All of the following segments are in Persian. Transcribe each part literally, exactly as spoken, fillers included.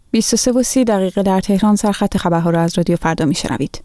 بیست و سه و سی دقیقه در تهران. سرخط خبرها را از رادیو فردا میشنوید.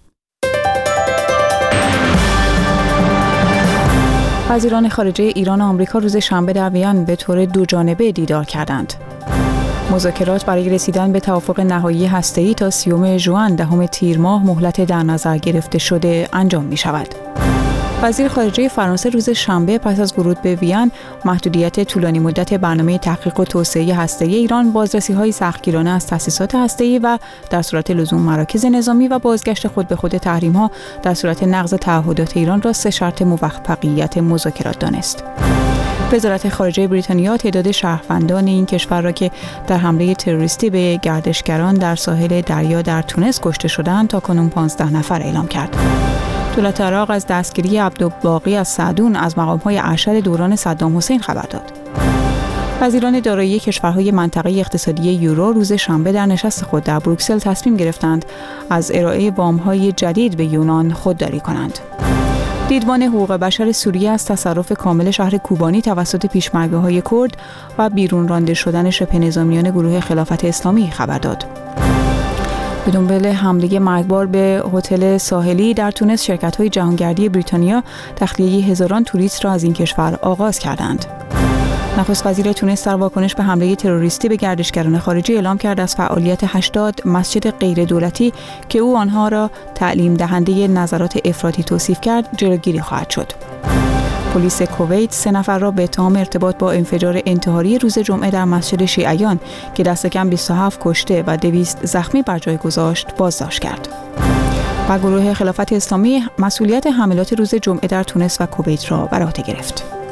وزیران خارجه ایران و آمریکا روز شنبه در وین به طور دو جانبه دیدار کردند. مذاکرات برای رسیدن به توافق نهایی هسته‌ای تا سیوم ژوئن دهم تیر ماه مهلت در نظر گرفته شده انجام می شود. وزیر خارجه فرانسه روز شنبه پس از ورود به وین محدودیت طولانی مدت برنامه تحقیق و توسعه هسته‌ای ایران، بازرسی‌های سختگیرانه از تأسیسات هسته‌ای و در صورت لزوم مراکز نظامی و بازگشت خود به خود تحریم‌ها در صورت نقض تعهدات ایران را سه شرط موفقیت مذاکرات دانست. وزارت خارجه بریتانیا تعداد شهروندان این کشور را که در حمله تروریستی به گردشگران در ساحل دریا در تونس کشته شدند تا کنون پانزده نفر اعلام کرد. دولت عراق از دستگیری عبدالباقی از سعدون از مقام‌های ارشد دوران صدام حسین خبر داد. وزیران دارایی کشورهای منطقه اقتصادی یورو روز شنبه در نشست خود در بروکسل تصمیم گرفتند از ارائه وام‌های جدید به یونان خودداری کنند. دیدبان حقوق بشر سوریه از تصرف کامل شهر کوبانی توسط پیشمرگه‌های کرد و بیرون رانده شدن شبه نظامیان گروه خلافت اسلامی خبر داد. به دنبال حمله مرگبار به هتل ساحلی در تونس، شرکت‌های جهانگردی بریتانیا تخلیه هزاران توریست را از این کشور آغاز کردند. نخست وزیر تونس در واکنش به حمله تروریستی به گردشگران خارجی اعلام کرد از فعالیت هشتاد مسجد غیر دولتی که او آنها را تعلیم دهنده نظرات افراطی توصیف کرد جلوگیری خواهد شد. پلیس کویت سه نفر را به اتهام ارتباط با انفجار انتحاری روز جمعه در مسجد شیعیان که دست کم بیست و هفت کشته و دویست زخمی بر جای گذاشت بازداشت کرد. و گروه خلافت اسلامی مسئولیت حملات روز جمعه در تونس و کویت را بر عهده گرفت.